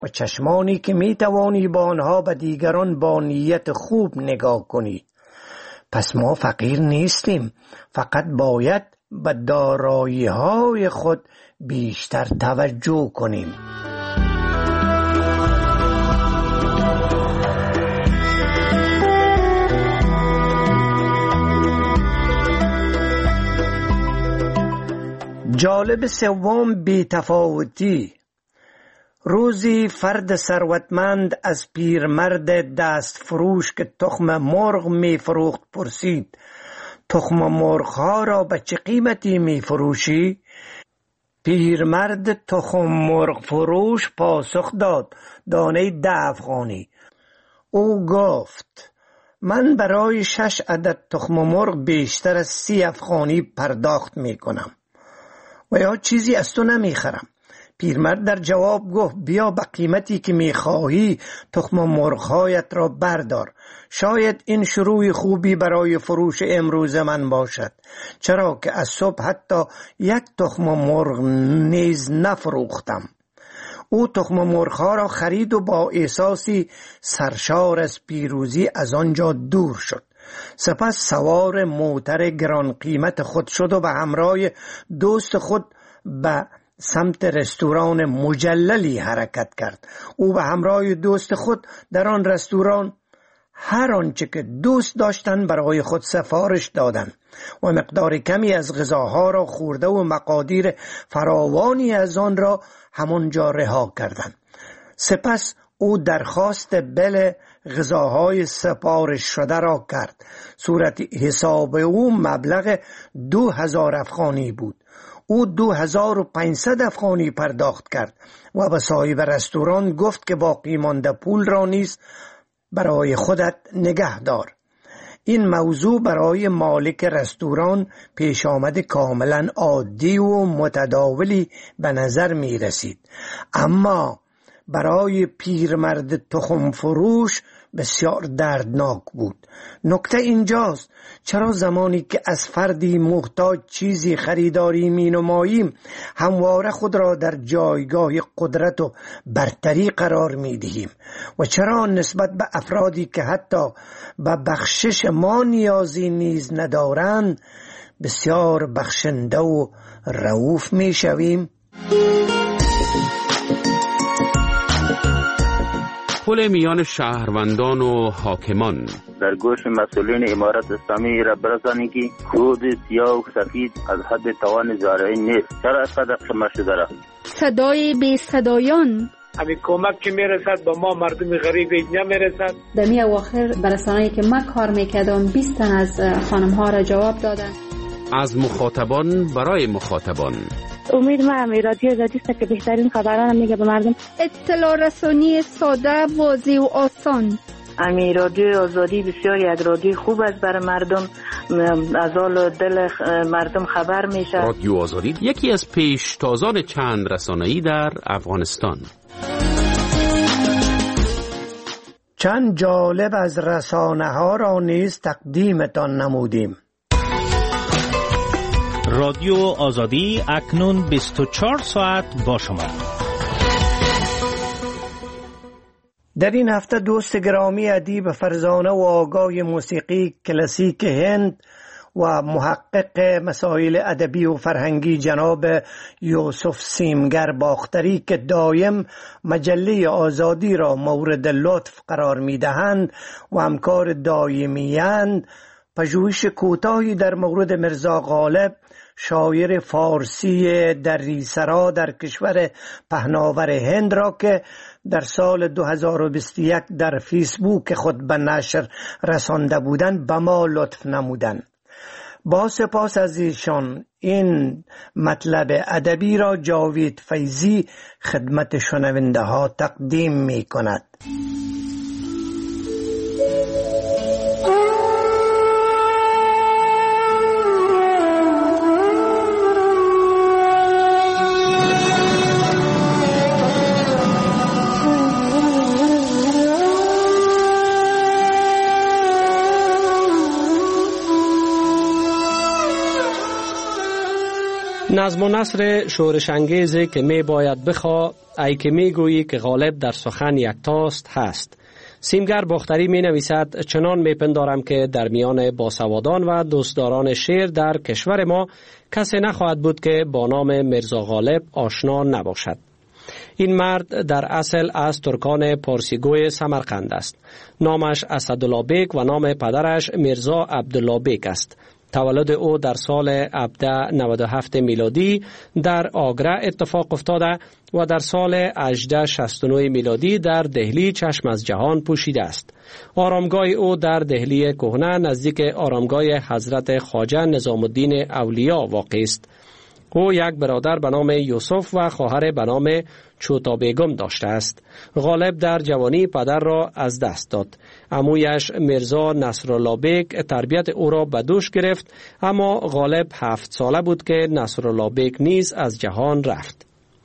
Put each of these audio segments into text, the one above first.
و چشمانی که می توانی با آنها به دیگران با نیت خوب نگاه کنی. پس ما فقیر نیستیم، فقط باید به دارایی‌های خود بیشتر توجه کنیم. جالب سوم بی‌تفاوتی. روزی فرد ثروتمند از پیرمرد دست فروش که تخم مرغ می فروخت پرسید: تخم مرغ ها را به چه قیمتی می فروشی؟ پیرمرد تخم مرغ فروش پاسخ داد: دانه 10 افغانی. او گفت: من برای 6 عدد تخم مرغ بیشتر از 30 افغانی پرداخت می کنم و یا چیزی از تو نمی خرم. پیرمرد در جواب گفت: بیا به قیمتی که می خواهی تخم مرغ‌هایت را بردار. شاید این شروع خوبی برای فروش امروز من باشد، چرا که از صبح حتی 1 تخم مرغ نیز نفروختم. او تخم مرغ‌ها را خرید و با احساسی سرشار از پیروزی از آنجا دور شد. سپس سوار موتر گران قیمت خود شد و به همراه دوست خود به سمت رستوران مجللی حرکت کرد. او به همراه دوست خود در آن رستوران هر آنچه که دوست داشتند برای خود سفارش دادند و مقدار کمی از غذاها را خورده و مقادیر فراوانی از آن را همانجا رها کردند. سپس او درخواست بل غذاهای سفارش شده را کرد. صورت حساب او مبلغ 2000 افغانی بود. او 2500 افغانی پرداخت کرد و به صاحب رستوران گفت که باقی مانده پول را نیز برای خودت نگه دار. این موضوع برای مالک رستوران پیش آمد کاملا عادی و متداولی به نظر می رسید، اما برای پیرمرد تخم فروش بسیار دردناک بود. نکته اینجاست: چرا زمانی که از فردی محتاج چیزی خریداری می نماییم همواره خود را در جایگاه قدرت و برتری قرار می دهیم و چرا نسبت به افرادی که حتی به بخشش ما نیازی نیز ندارند بسیار بخشنده و رئوف می شویم؟ پل میان شهروندان و حاکمان. در گوش مسئولین امارت اسلامی را برسانید که کود سیاه و سفید از حد توان زارعین نیست. چرا اینقدر قمه شده را؟ صدای بی صدایان. همین کمک که میرسد با ما مردم غریب نمیرسد. در می اواخر برسانه‌ای که من کار میکردم 20 تن از خانم ها را جواب دادن. از مخاطبان برای مخاطبان. امید ما هم رادیو آزادی است که بهترین خبران میگه به مردم. اطلاع رسانی ساده، واضح و آسان. امی رادیو آزادی بسیاری از رادیو خوب است برای مردم، از حال دل مردم خبر میشه. رادیو آزادی یکی از پیشتازان چند رسانه‌ای در افغانستان. چند جالب از رسانه ها را نیز تقدیمتان نمودیم. رادیو آزادی اکنون 24 ساعت با شما. در این هفته دوست گرامی ادیب فرزانه و آگاه موسیقی کلاسیک هند و محقق مسائل ادبی و فرهنگی جناب یوسف سیمگر باختری که دایم مجله آزادی را مورد لطف قرار می‌دهند و همکار دایمی‌اند، پژوهش کوتاهی در مورد میرزا غالب، شاعر فارسی دریسرا در کشور پهناور هند را که در سال 2021 در فیسبوک خود به نشر رسانده بودند به ما لطف نمودند. با سپاس از ایشان این مطلب ادبی را جاوید فیضی خدمت شنونده ها تقدیم می کند. نظم و نثر شورش انگیزی که می باید بخوا ای که می گویی که غالب در سخن یکتاست هست. سیمگر باختری می نویسد چنان می پندارم که در میان باسوادان و دوستداران شعر در کشور ما کسی نخواهد بود که با نام میرزا غالب آشنا نباشد. این مرد در اصل از ترکان پارسیگوی سمرقند است. نامش اسدالله بیگ و نام پدرش میرزا عبدالله بیگ است. تولد او در سال 1797 میلادی در آگره اتفاق افتاده و در سال 1869 میلادی در دهلی چشم از جهان پوشیده است. آرامگاه او در دهلی کهنه نزدیک آرامگاه حضرت خواجه نظام الدین اولیا واقع است. او یک برادر به نام یوسف و خواهر به نام چوتا بیگم داشته است. غالب در جوانی پدر را از دست داد. عمویش میرزا نصرالله بیگ تربیت او را به دوش گرفت، اما غالب 7 ساله بود که نصرالله بیگ نیز از جهان رفت.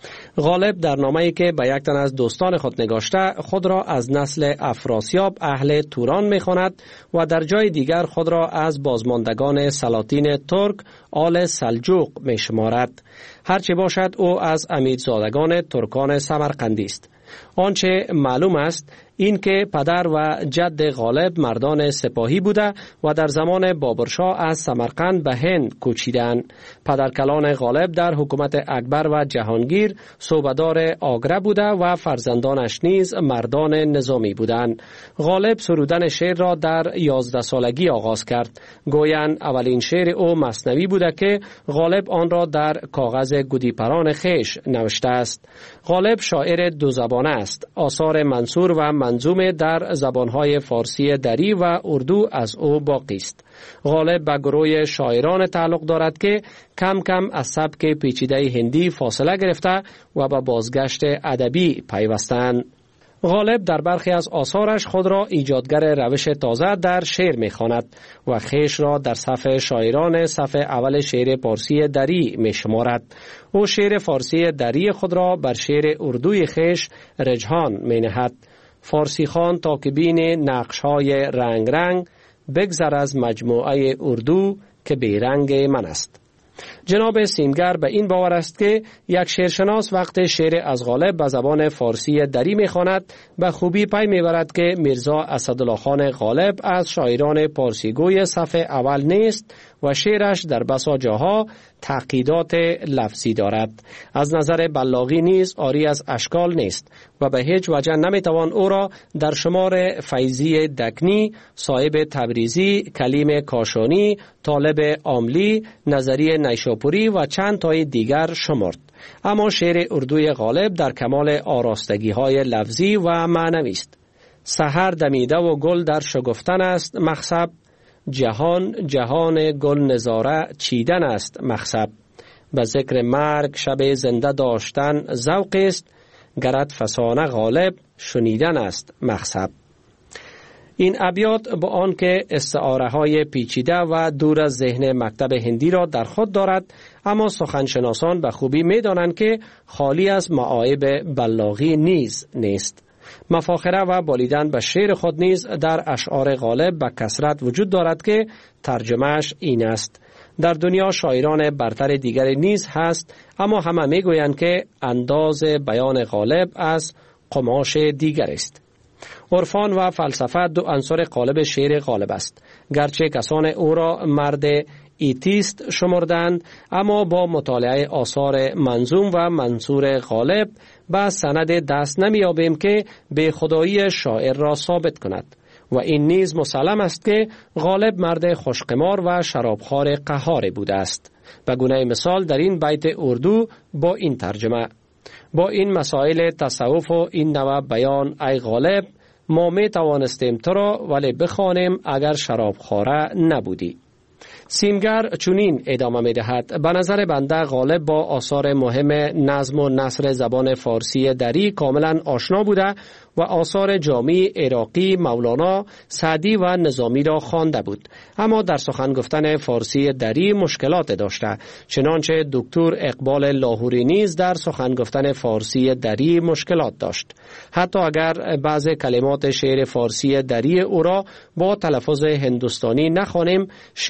غالب در نامه‌ای که به یک تن از دوستان خود نگاشته خود را از نسل افراسیاب اهل توران می‌خواند و در جای دیگر خود را از بازماندگان سلاطین ترک آل سلجوق می‌شمارد. هرچه باشد او از امیرزادگان ترکان سمرقندی است. آنچه معلوم است این که پدر و جد غالب مردان سپاهی بوده و در زمان بابرشاه از سمرقند به هند کوچیدند. پدرکلان غالب در حکومت اکبر و جهانگیر صوبه‌دار آگره بوده و فرزندانش نیز مردان نظامی بودند. غالب سرودن شعر را در 11 سالگی آغاز کرد. گویند اولین شعر او مثنوی بوده که غالب آن را در کاغذ گودیپران خویش نوشته است. غالب شاعر دو زبانه است. آثار منثور و منظوم در زبانهای فارسی دری و اردو از او باقی است. غالب به گروه شاعران تعلق دارد که کم کم از سبک پیچیده هندی فاصله گرفته و به بازگشت ادبی پیوستند. غالب در برخی از آثارش خود را ایجادگر روش تازه در شعر می‌خواند و خویش را در صف شاعران صف اول شعر فارسی دری می‌شمارد. او شعر فارسی دری خود را بر شعر اردوی خویش رجحان می‌نهد. فارسی خوان تا که بین نقش‌های رنگ رنگ بگذر از مجموعه اردو که بیرنگ من است. جناب سیمگر به این باور است که یک شعرشناس وقت شعر از غالب به زبان فارسی دری می‌خواند به خوبی پی می‌برد که میرزا اسدالله خان غالب از شاعران پارسیگوی صف اول نیست و شعرش در بسا جاها تعقیدات لفظی دارد. از نظر بلاغی نیز عاری از اشکال نیست و به هیچ وجه نمیتوان او را در شمار فیضی دکنی، صاحب تبریزی، کلیم کاشانی، طالب عاملی، نظری نیشاپوری و چند تای دیگر شمرد. اما شعر اردوی غالب در کمال آراستگی های لفظی و معنوی است. سحر دمیده و گل در شگفتن است مخصب، جهان جهان گل نظاره چیدن است مخصب. به ذکر مرگ شب زنده داشتن ذوق است، گرت فسانه غالب شنیدن است مخصب. این ابیات با آن که استعاره های پیچیده و دور از ذهن مکتب هندی را در خود دارد، اما سخنشناسان به خوبی می دانند که خالی از معایب بلاغی نیست. مفاخره و بالیدن به شعر خود نیز در اشعار غالب به کثرت وجود دارد که ترجمهش این است: در دنیا شاعران برتر دیگری نیز هست، اما همه می گویند که انداز بیان غالب از قماش دیگر است. عرفان و فلسفه دو عنصر قالب شعر غالب است. گرچه کسان او را مرد ایتیست شمردند، اما با مطالعه آثار منظوم و منثور غالب به سند دست نمی‌یابیم که به خدایی شاعر را ثابت کند. و این نیز مسلم است که غالب مرد خوشقمار و شرابخوار قهار بوده است. به گونه مثال در این بیت اردو با این ترجمه: با این مسائل تصوف و این نوع بیان ای غالب، ما می توانستیم تو را ولی بخوانیم اگر شرابخواره نبودی. سیمگر چنین ادامه می دهد: به نظر بنده غالب با آثار مهم نظم و نثر زبان فارسی دری کاملا آشنا بوده و آثار جامی عراقی، مولانا، سعدی و نظامی را خوانده بود، اما در سخن گفتن فارسی دری مشکلات داشته، چنانچه دکتر اقبال لاهوری نیز در سخن گفتن فارسی دری مشکلات داشت. حتی اگر بعض کلمات شعر فارسی دری او را با تلفظ هندوستانی نخوانیم، شعر از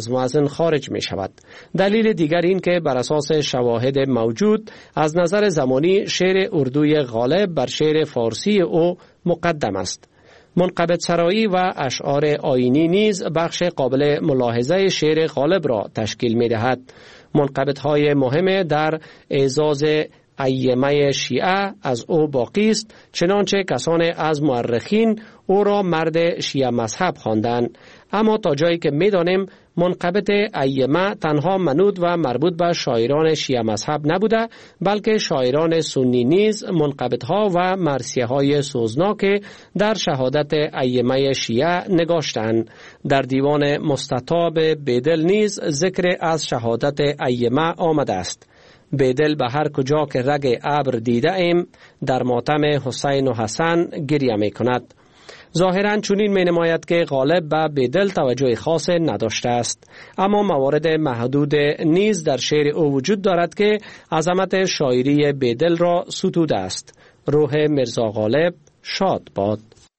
از وزن خارج می شود. دلیل دیگر این که بر اساس شواهد موجود از نظر زمانی شعر اردوی غالب بر شعر فارسی او مقدم است. منقبض سرایی و اشعار آیینی نیز بخش قابل ملاحظه شعر غالب را تشکیل می دهد. منقبض‌های مهم در اعزاز ائمه شیعه از او باقی است، چنانچه کسان از مورخین او را مرد شیعه مذهب خواندند. اما تا جایی که می‌دانیم منقبض ائمه تنها منوط و مربوط به شاعران شیعه مذهب نبوده، بلکه شاعران سنی نیز منقبض‌ها و مرثیه‌های سوزناک در شهادت ائمه شیعه نگاشتند. در دیوان مستطاب بیدل نیز ذکر از شهادت ائمه آمده است. بیدل به هر کجا که رگ ابر دیده ایم در ماتم حسین و حسن گریه می کند. ظاهراً چنین می نماید که غالب به بیدل توجه خاص نداشته است، اما موارد محدود نیز در شعر او وجود دارد که عظمت شاعری بیدل را ستوده است. روح مرزا غالب شاد باد.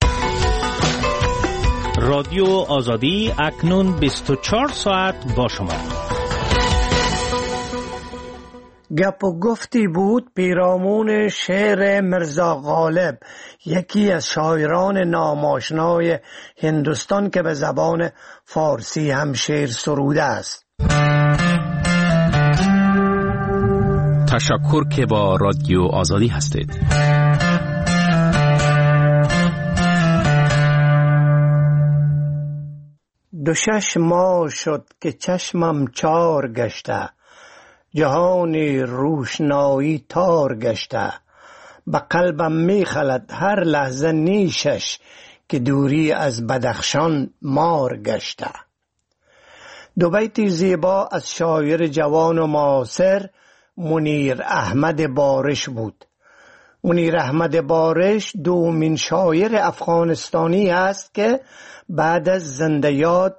رادیو آزادی اکنون 24 ساعت با شما. گپ و گفتی بود پیرامون شعر مرزا غالب، یکی از شاعران ناماشنای هندوستان که به زبان فارسی هم شعر سروده است. تشکر که با رادیو آزادی هستید. دو شش ماه شد که چشمم چار گشته، جهانی روشنایی تار گشته، به قلبم می خلد هر لحظه نیشش، که دوری از بدخشان مار گشته. دو بیت زیبا از شاعر جوان و معاصر منیر احمد بارش بود. منیر احمد بارش دومین شاعر افغانستانی است که بعد از زنده یاد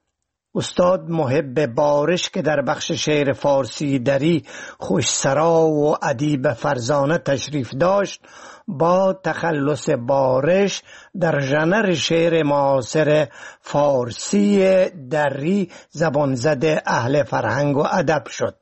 استاد محب بارش که در بخش شعر فارسی دری خوشسرا و ادیب فرزانه تشریف داشت، با تخلص بارش در ژانر شعر معاصر فارسی دری زبان زده اهل فرهنگ و ادب شد.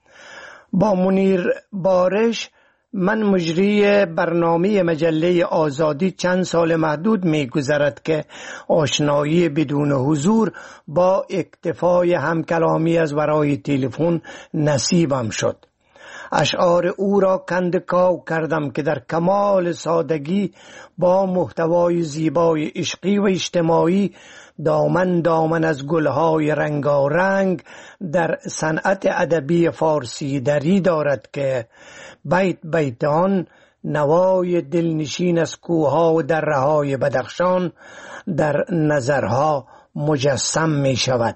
با منیر بارش من مجری برنامه مجله آزادی چند سال محدود می گذرد که آشنایی بدون حضور با اکتفای همکلامی از ورای تلفن نصیبم شد. اشعار او را کندکاو کردم که در کمال سادگی با محتوای زیبای عشقی و اجتماعی دامن دامن از گلهای رنگارنگ در صنعت ادبی فارسی دری دارد که بیت بیت آن نوای دلنشین از کوهها و دره‌های بدخشان در نظرها مجسم می شود.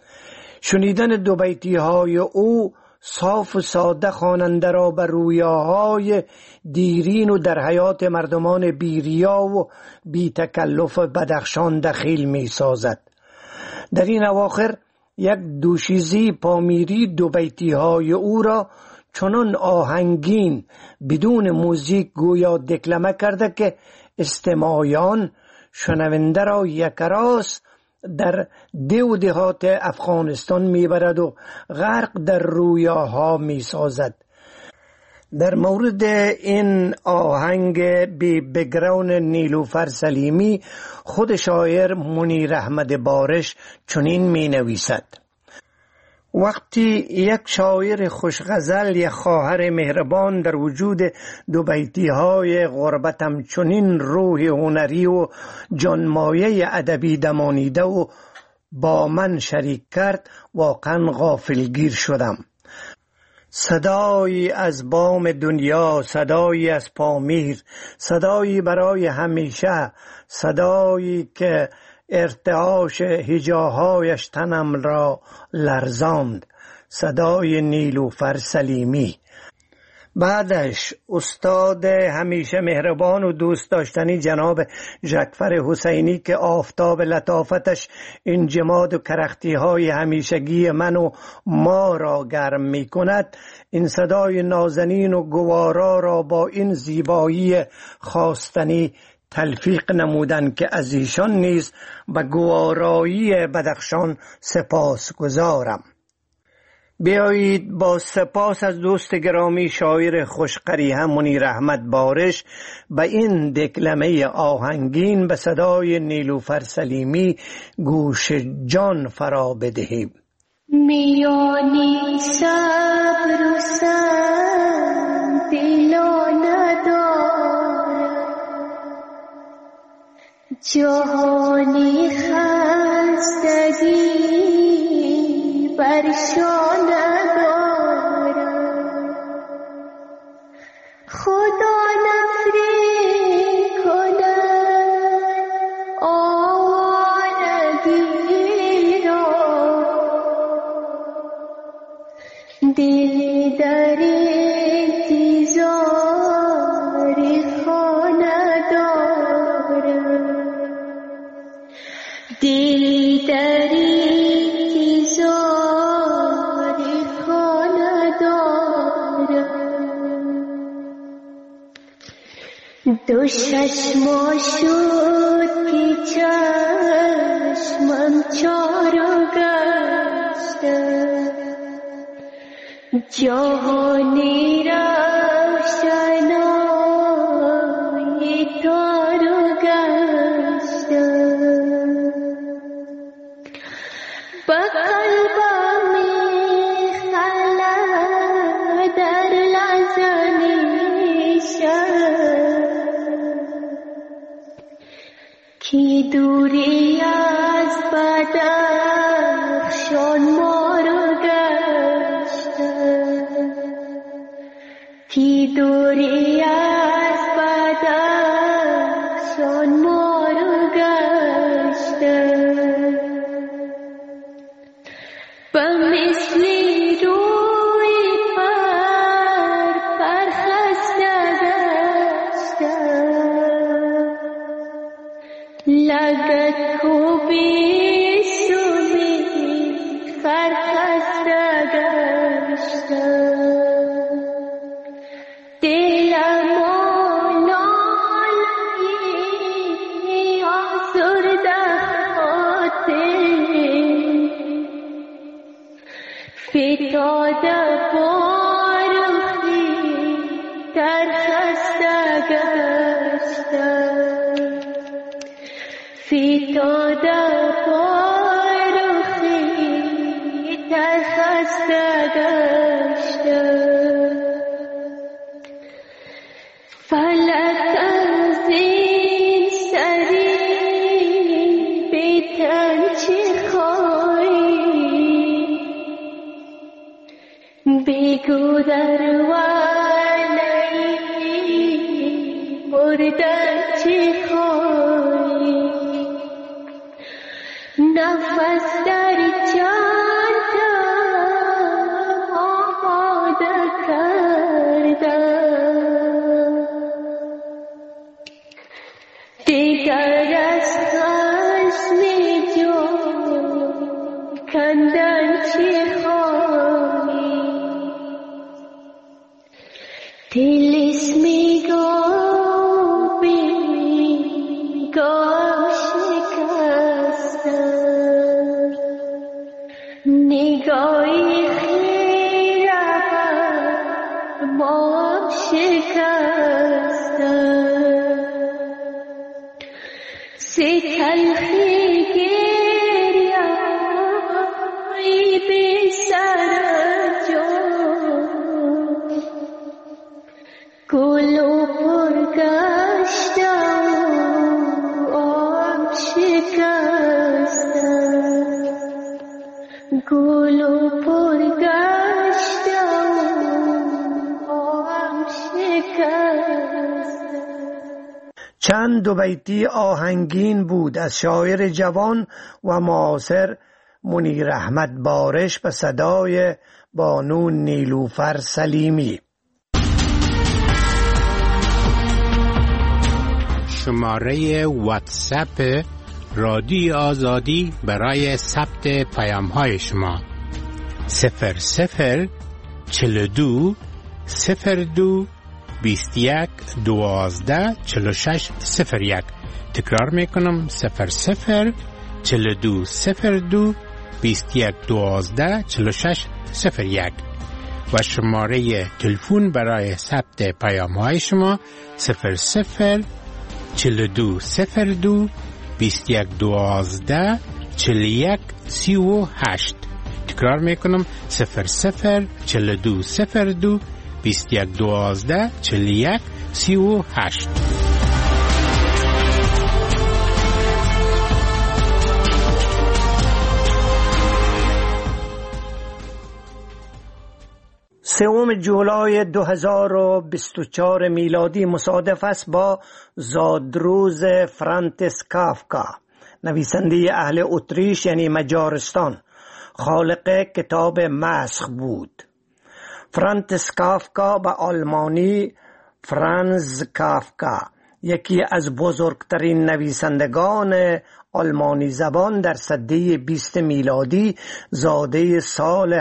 شنیدن دو بیتی های او صاف و ساده خواننده را بر رویاهای دیرین و در حیات مردمان بیریا و بی تکلف بدخشان دخیل می سازد. در این اواخر یک دوشیزی پامیری دو بیتی های او را چنان آهنگین بدون موزیک گویا دکلمه کرده که استماعیان شنونده را یکراس در دیو دهات افغانستان میبرد و غرق در رویاها میسازد. در مورد این آهنگ بی بگراون نیلوفر سلیمی خود شاعر منیر احمد بارش چنین می نویسد: وقتی یک شاعر خوشغزل یا خواهر مهربان در وجود دو بیتی های غربتم چنین روح هنری و جانمایه ادبی دمانیده و با من شریک کرد، واقعا غافلگیر شدم. صدایی از بام دنیا، صدایی از پامیر، صدایی برای همیشه، صدایی که ارتعاش هجاهایش تنم را لرزاند، صدای نیلوفر سلیمی. بعدش استاد همیشه مهربان و دوست داشتنی جناب ژکفر حسینی که آفتاب لطافتش انجماد و کرختی های همیشگی من و ما را گرم می کند، این صدای نازنین و گوارا را با این زیبایی خواستنی تلفیق نمودند که از ایشان نیز به گوارایی بدخشان سپاس گذارم. بیایید با سپاس از دوست گرامی شاعر خوشقریحه منیر احمد بارش به این دکلمه آهنگین به صدای نیلوفر سلیمی گوش جان فرا بدهیم. میانی صبر و سم دلا ندارد، جهانی خستگی برشان ندارد. خدا نفری کند آوارگی را، دل در انتظار خانه دارد، دل در انتظار خانه دارد. دو چشما شد که چشمم چارو گشت، جهانی روشنای تارو گشت. به قلبم میخلد در لحظه شب، کی دوری از بدخشان مارو گشت، کی دوری از بدخشان مارو گشت. به مثل روی پرخسته گشتم، لگت کوبی سومی خرخسته گشتم. دلم آلایی آزرده خاطر، فتاده بارخی در خسته گشتم، فتاده بارخی در خسته گشتم. فلک از این سری بیتن چه خواهی، بگو در ولی مردن چه خواهی، نفس در جانم آماده کردم، دیگر از خشم جان کندن چه خواهی، طلسمی گام شکستم، نگاهی خیره مام شکستم، سی تلخی گریه‌ای بی سر جان، گل و پرگشتم آب شکستم، گل و پرگشتم آب شکستم. چند دو بیتی آهنگین بود از شاعر جوان و معاصر منیر احمد بارش به صدای بانو نیلوفر سلیمی. شماره واتساپ رادیو آزادی برای ثبت پیام‌های شما 00 42 02 21 12 46 01. تکرار میکنم 00 42 02 21 12 46 01 و شماره تلفن برای ثبت پیام های شما 00 42 02 21 12 41 38. تکرار میکنم 00 42 02 21 12 41 38. سوم جولای 2024 میلادی مصادف است با زادروز فرانتس کافکا، نویسنده اهل اتریش یعنی مجارستان، خالق کتاب مسخ بود. فرانتس کافکا به آلمانی فرانز کافکا، یکی از بزرگترین نویسندگان آلمانی زبان در سده 20 میلادی، زاده سال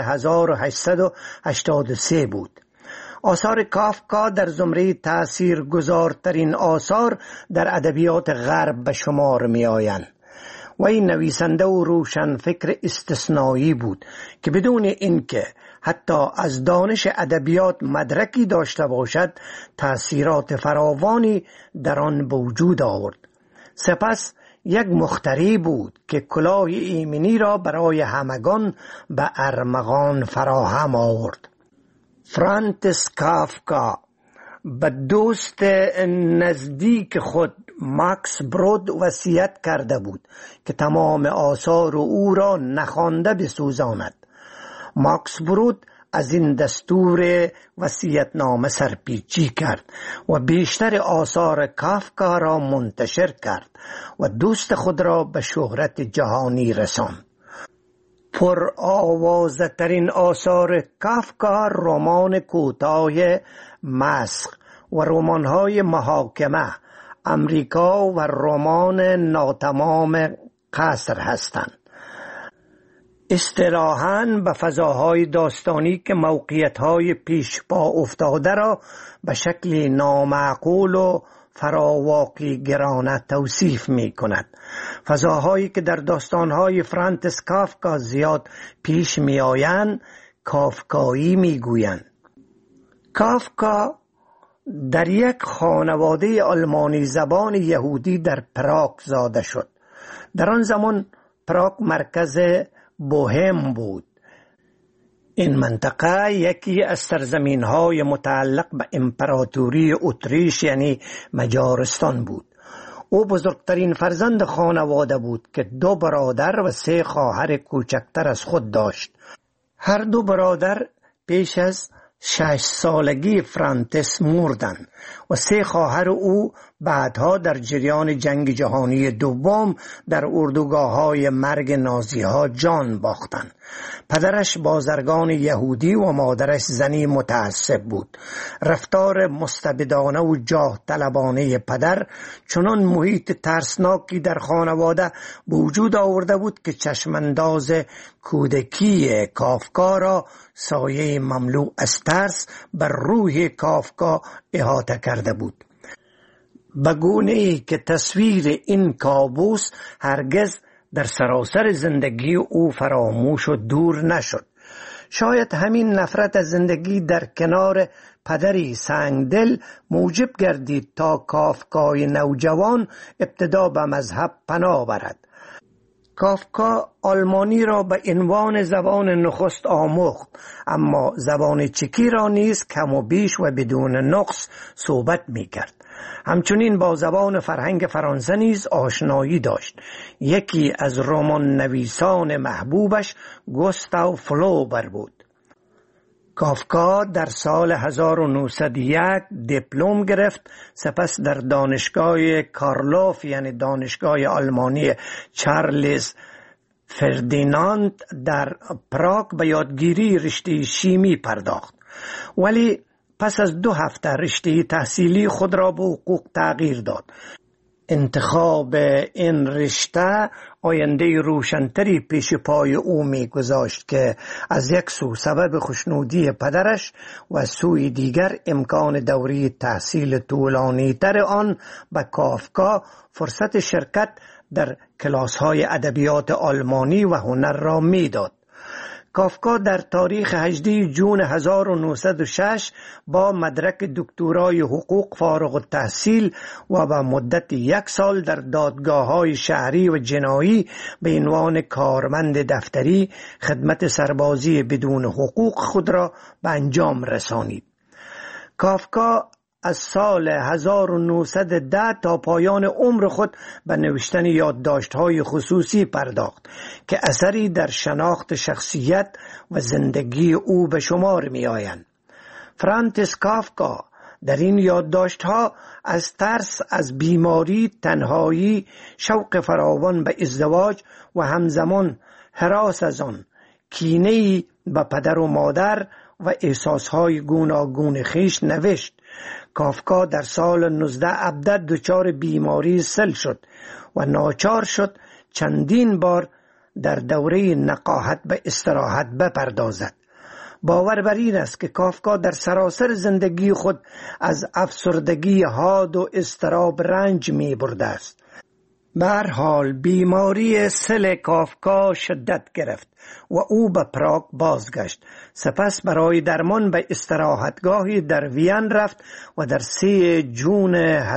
1883 بود. آثار کافکا در زمره تاثیرگذارترین آثار در ادبیات غرب به شمار می آیند. و این نویسنده و روشنفکر استثنایی بود که بدون اینکه حتی از دانش ادبیات مدرکی داشته باشد تأثیرات فراوانی در آن به وجود آورد. سپس یک مخترع بود که کلاه ایمنی را برای همگان به ارمغان فراهم آورد. فرانتس کافکا به دوست نزدیک خود ماکس برود وصیت کرده بود که تمام آثار او را نخوانده بسوزاند. ماکس برود از این دستور وصیت‌نامه سرپیچی کرد و بیشتر آثار کافکا را منتشر کرد و دوست خود را به شهرت جهانی رساند. پر آوازه ترین آثار کافکا رمان کوتاه مسخ و رمان‌های محاکمه، امریکا و رمان ناتمام قصر هستند. اصطلاحاً به فضاهای داستانی که موقعیت‌های پیش پا افتاده را به شکل نامعقول و فراواقعی گرانه توصیف می کند. فضاهایی که در داستان‌های فرانتس کافکا زیاد پیش می آیند کافکایی می گویند. کافکا در یک خانواده آلمانی زبان یهودی در پراگ زاده شد. در آن زمان پراگ مرکز بوهم بود. این منطقه یکی از سرزمین‌های متعلق به امپراتوری اتریش یعنی مجارستان بود. او بزرگترین فرزند خانواده بود که 2 برادر و 3 خواهر کوچکتر از خود داشت. هر 2 برادر پیش از 6 سالگی فرانتس مردند و 3 خواهر او بعدها در جریان جنگ جهانی دوم در اردوگاه‌های مرگ نازی‌ها جان باختند. پدرش بازرگان یهودی و مادرش زنی متعصب بود. رفتار مستبدانه و جاه طلبانه پدر چنان محیط ترسناکی در خانواده وجود آورده بود که چشمانداز کودکی کافکا را سایه مملو از ترس بر روح کافکا احاطه کرده بود، به گونه‌ای که تصویر این کابوس هرگز در سراسر زندگی او فراموش و دور نشد. شاید همین نفرت از زندگی در کنار پدری سنگدل موجب گردید تا کافکای نوجوان ابتدا به مذهب پناه برد. کافکا آلمانی را به عنوان زبان نخست آموخت، اما زبان چکی را نیز کم و بیش و بدون نقص صحبت می کرد. همچنین با زبان فرهنگ فرانسه نیز آشنایی داشت. یکی از رمان نویسان محبوبش گوستاو فلوبر بود. کافکا در سال 1901 دیپلم گرفت، سپس در دانشگاه کارلوف یعنی دانشگاه آلمانی چارلز فردیناند در پراگ به یادگیری رشته شیمی پرداخت، ولی پس از 2 هفته رشته تحصیلی خود را به حقوق تغییر داد. انتخاب این رشته آینده روشنتری پیش پای او می گذاشت که از یک سو سبب خوشنودی پدرش و از سوی دیگر امکان دوری تحصیل طولانی تر آن به کافکا فرصت شرکت در کلاس‌های ادبیات آلمانی و هنر را می داد. کافکا در تاریخ 18 جون 1906 با مدرک دکترای حقوق فارغ التحصیل و به مدت 1 سال در دادگاه‌های شهری و جنایی به عنوان کارمند دفتری خدمت سربازی بدون حقوق خود را به انجام رسانید. کافکا از سال 1910 تا پایان عمر خود به نوشتن یادداشت‌های خصوصی پرداخت که اثری در شناخت شخصیت و زندگی او به شمار می‌آیند. فرانتس کافکا در این یادداشت‌ها از ترس از بیماری، تنهایی، شوق فراوان به ازدواج و همزمان هراس از آن، کینه‌ای به پدر و مادر و احساس‌های گوناگون خویش نوشت. کافکا در سال 1917 دچار بیماری سل شد و ناچار شد چندین بار در دوره نقاهت به استراحت بپردازد. باور بر این است که کافکا در سراسر زندگی خود از افسردگی حاد و اضطراب رنج می برده است. به هر حال بیماری سل کافکا شدت گرفت و او به پراگ بازگشت. سپس برای درمان به استراحتگاهی در وین رفت و در 3 جون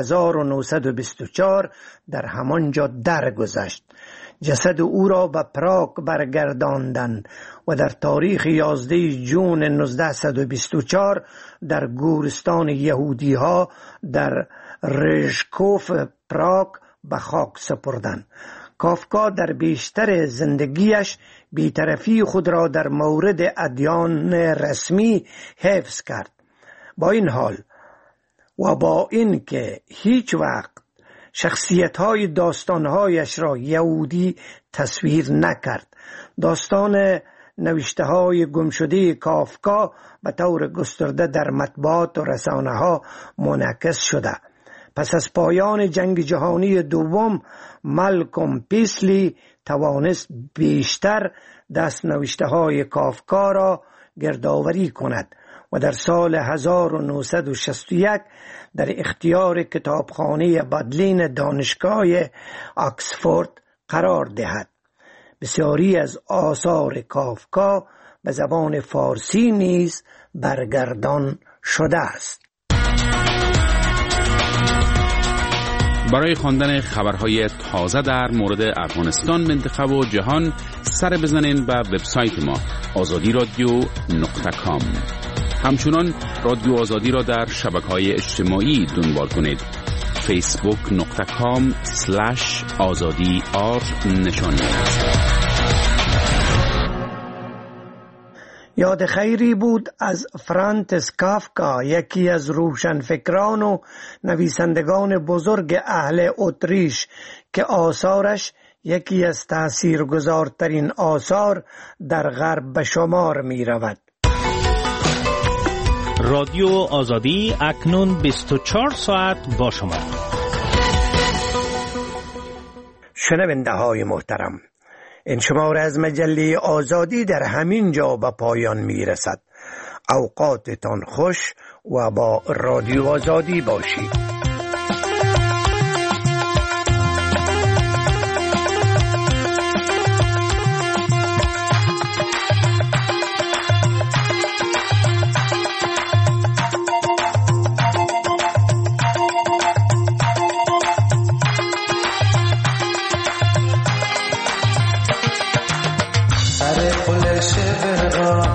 1924 در همانجا درگذشت. جسد او را به پراگ برگرداندند و در تاریخ 11 جون 1924 در گورستان یهودی ها در رژکوف پراگ به خاک سپردند. کافکا در بیشتر زندگیش بی‌طرفی خود را در مورد ادیان رسمی حفظ کرد. با این حال و با این که هیچ وقت شخصیت‌های داستان‌هایش را یهودی تصویر نکرد، داستان نوشته‌های گمشده کافکا به طور گسترده در مطبوعات و رسانه‌ها منعکس شده. پس از پایان جنگ جهانی دوم مالکوم پیسلی توانست بیشتر دست نوشته‌های کافکا را گردآوری کند و در سال 1961 در اختیار کتابخانه بادلین دانشگاه آکسفورد قرار دهد. بسیاری از آثار کافکا به زبان فارسی نیز برگردان شده است. برای خواندن خبرهای تازه در مورد افغانستان، منطقه و جهان سر بزنین به وبسایت ما azadiradio.com. همچنان رادیو آزادی را در شبکه‌های اجتماعی دنبال کنید. facebook.com/azadi_r نشانی. یاد خیری بود از فرانتس کافکا، یکی از روشنفکران و نویسندگان بزرگ اهل اتریش که آثارش یکی از تاثیرگذارترین آثار در غرب به شمار می رود. رادیو آزادی اکنون 24 ساعت با شما. شنونده های محترم، این شماره از مجله آزادی در همین جا به پایان می رسد. اوقاتتان خوش و با رادیو آزادی باشید.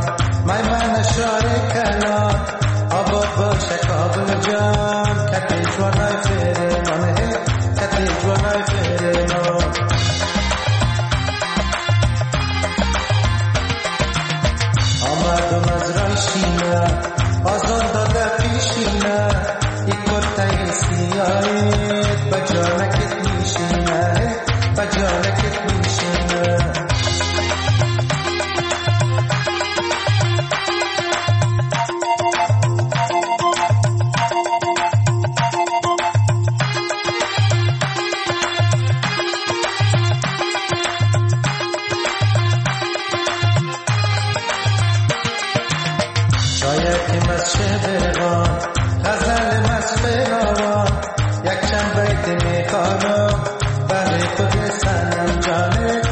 من اشاره کلا آباد باشه کابل جان کسی میخوانم برای خود سنم جانه